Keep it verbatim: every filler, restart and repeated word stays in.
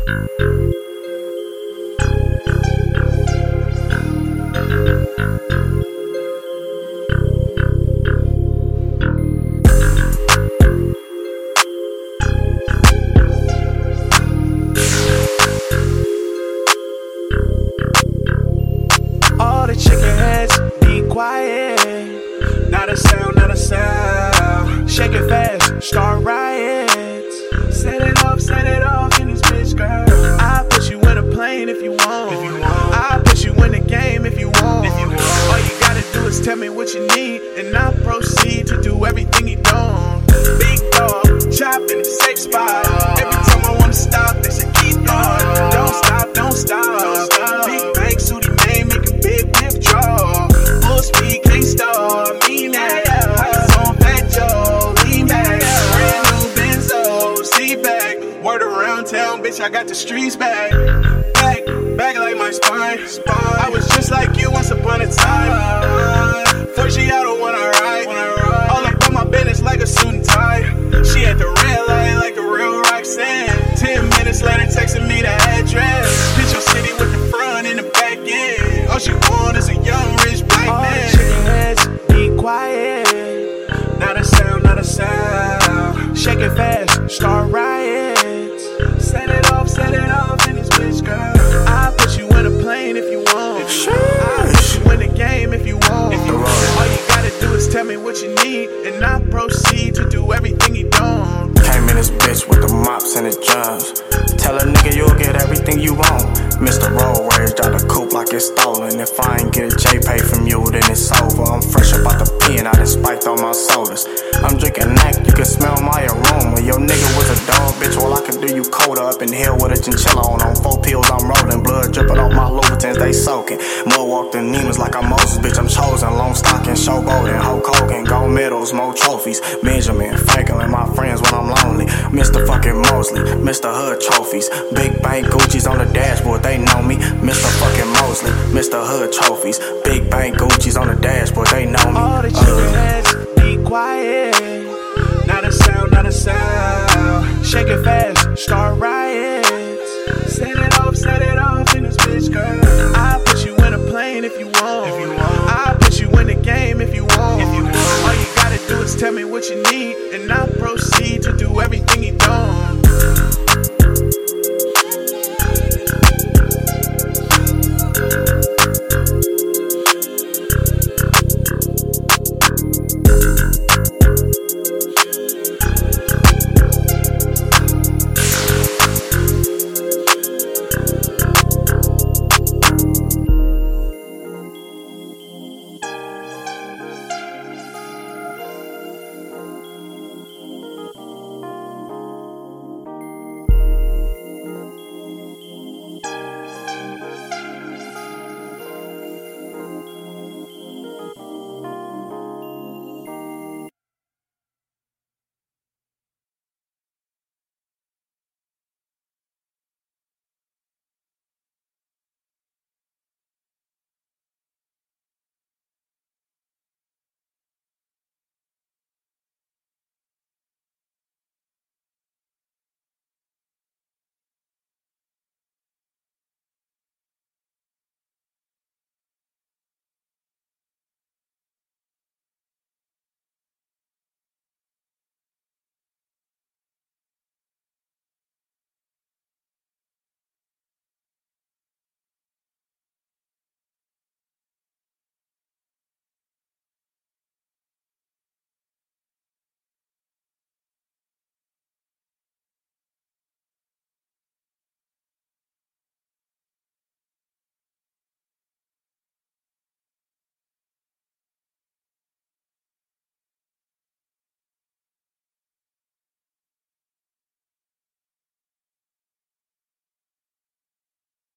All the chicken heads, be quiet. Not a sound, not a sound. Shake it fast, start riots. Set it off, set it off in this bitch, girl. I'll put you in a plane if you want. If you want. I'll put you in the game if you want. If you want. All you gotta do is tell me what you need, and I'll proceed to do everything you don't. Big dog, chop in a safe spot. Every time I wanna stop, they say keep going. Don't stop, don't stop. Big bank, Sooty Main, make a big withdrawal. Full speed, can't stop me now. Ice on Fat Joe, lean back. Brand new Benzo, seat back. Word around town, bitch, I got the streets back. Back, back like my spine. I was just like you once upon a time. First she out on when I ride. All up on my business like a suit and tie. She at the red light like a real Roxanne. Ten minutes later, texting me the address. Bitch, your city with the front and the back end. All she want is a young rich black man. All the chicken heads, be quiet. Not a sound, not a sound. Shake it fast, start riots. Set it off, set it off in this bitch, girl. I'll put you in a plane if you want. I'll put you in the game if you want. If you want. All you gotta do is tell me what you need, and I'll proceed to do everything you don't. Came in this bitch with the mops and the drums. Tell a nigga you'll get everything you want. Mister Road Rage out the coupe like it's stolen. If I ain't get a J-Pay from you, then it's over. I'm fresh about the pen, I done spiked all my sodas. I'm drinking neck, you can smell my aroma. Your nigga was a dog, bitch, well I can do you colder. Up in here with a chinchilla on. On four pills I'm rolling, blood dripping off my Louboutins, they soaking. Mud walked the Nemus like I'm Moses, bitch, I'm chosen. Long stocking, showboating, Hulk Hogan, gold medals, more trophies. Benjamin, Franklin, my friends when I'm lonely. Mister fucking Mosley, Mister Hood trophies. Big Bang Gucci's on the dashboard, they know me. Mister fucking Mosley, Mister Hood trophies. Big Bang Gucci's on the dashboard, they know me. All the chicken heads, be quiet. Not a sound, not a sound. Shake it fast, start riding.